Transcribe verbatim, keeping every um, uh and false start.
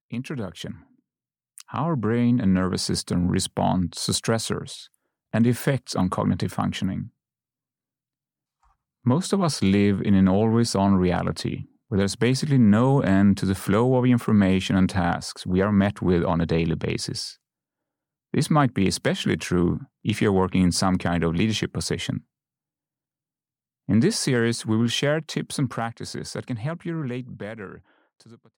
Introduction. How our brain and nervous system respond to stressors and the effects on cognitive functioning. Most of us live in an always-on reality, where there's basically no end to the flow of information and tasks we are met with on a daily basis. This might be especially true if you're working in some kind of leadership position. In this series, we will share tips and practices that can help you relate better to the potential